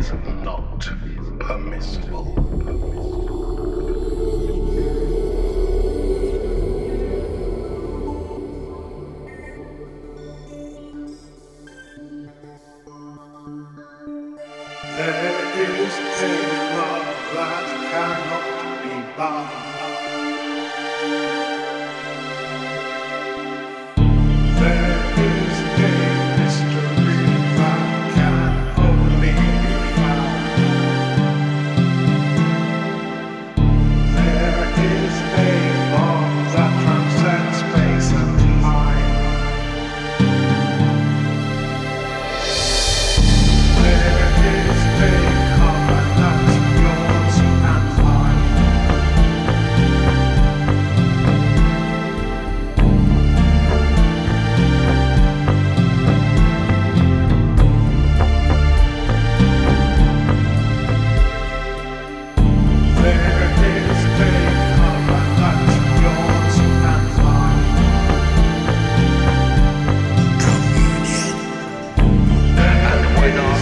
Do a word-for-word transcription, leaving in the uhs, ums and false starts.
is not permissible. There is a love that cannot be bound. There is a mystery that can only be found. There is a bond that transcends space and time. There is a covenant, yours and mine. There is a covenant, yours and mine. Communion. And when our